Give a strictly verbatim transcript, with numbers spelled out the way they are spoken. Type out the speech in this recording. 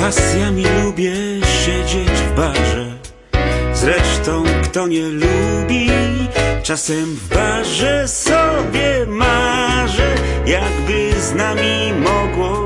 pasjami lubię siedzieć w barze. Zresztą kto nie lubi, czasem w barze sobie marzę, jakby z nami mogło